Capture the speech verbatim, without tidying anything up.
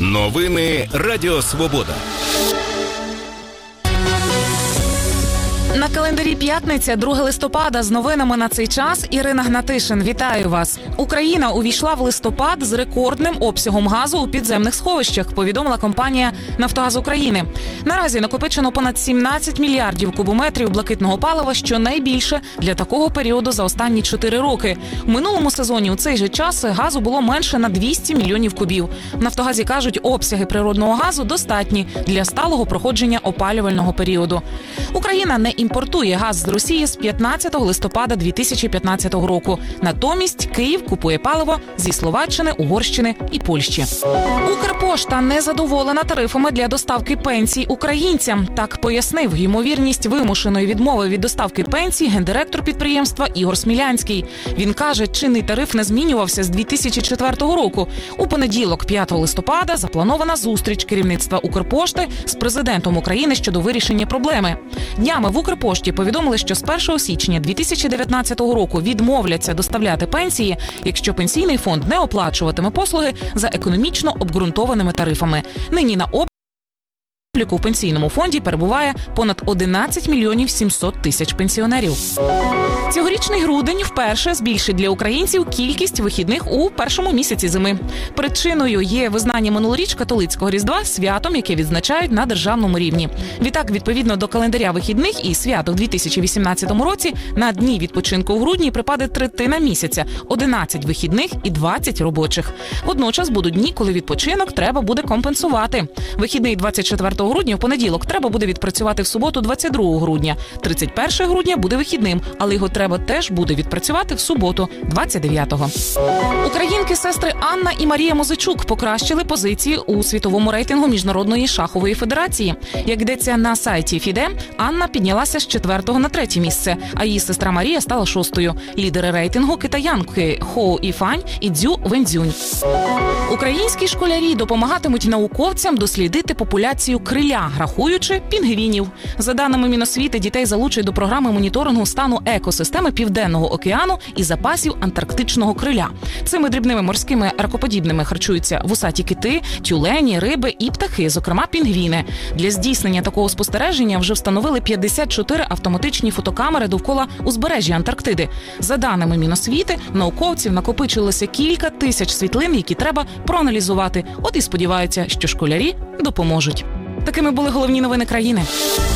Новини Радіо Свобода. На календарі п'ятниця, друге листопада. З новинами на цей час Ірина Гнатишин. Вітаю вас. Україна увійшла в листопад з рекордним обсягом газу у підземних сховищах, повідомила компанія «Нафтогаз України». Наразі накопичено понад сімнадцять мільярдів кубометрів блакитного палива, що найбільше для такого періоду за останні чотири роки. У минулому сезоні у цей же час газу було менше на двісті мільйонів кубів. В «Нафтогазі» кажуть, обсяги природного газу достатні для сталого проходження опалювального періоду. Україна не імпортує газ з Росії з п'ятнадцятого листопада дві тисячі п'ятнадцятого року. Натомість Київ купує паливо зі Словаччини, Угорщини і Польщі. Укрпошта не задоволена тарифами для доставки пенсій українцям. Так пояснив ймовірність вимушеної відмови від доставки пенсій гендиректор підприємства Ігор Смілянський. Він каже, чинний тариф не змінювався з дві тисячі четвертого року. У понеділок, п'ятого листопада, запланована зустріч керівництва Укрпошти з президентом України щодо вирішення проблеми. Днями в Укрпошті повідомили, що з першого січня дві тисячі дев'ятнадцятого року відмовляться доставляти пенсії, якщо пенсійний фонд не оплачуватиме послуги за економічно обґрунтованими тарифами. Нині на обліку у пенсійному фонді перебуває понад одинадцять мільйонів сімсот тисяч пенсіонерів. Цьогорічний грудень вперше збільшить для українців кількість вихідних у першому місяці зими. Причиною є визнання минулоріч католицького Різдва святом, яке відзначають на державному рівні. Відтак, відповідно до календаря вихідних і свят у дві тисячі вісімнадцятому році, на дні відпочинку в грудні припаде третина місяця – одинадцять вихідних і двадцять робочих. Водночас будуть дні, коли відпочинок треба буде компенсувати. Вихідний двадцять четвертого грудня в понеділок треба буде відпрацювати в суботу двадцять другого грудня. тридцять першого грудня буде вихідним, але його треба теж буде відпрацювати в суботу двадцять дев'ятого. Українки-сестри Анна і Марія Музичук покращили позиції у світовому рейтингу Міжнародної шахової федерації. Як йдеться на сайті ФІДЕ, Анна піднялася з четвертого на третє місце, а її сестра Марія стала шостою. Лідери рейтингу – китаянки Хоу Іфань і Дзю Венцзюнь. Українські школярі допомагатимуть науковцям дослідити популяцію криля, рахуючи пінгвінів. За даними Міносвіти, дітей залучать до програми моніторингу стану екосистеми Південного океану і запасів антарктичного криля. Цими дрібними морськими ракоподібними харчуються вусаті кити, тюлені, риби і птахи, зокрема пінгвіни. Для здійснення такого спостереження вже встановили п'ятдесят чотири автоматичні фотокамери довкола узбережжя Антарктиди. За даними Міносвіти, науковців накопичилося кілька тисяч світлин, які треба проаналізувати. От і сподіваються, що школярі допоможуть. Такими були головні новини країни.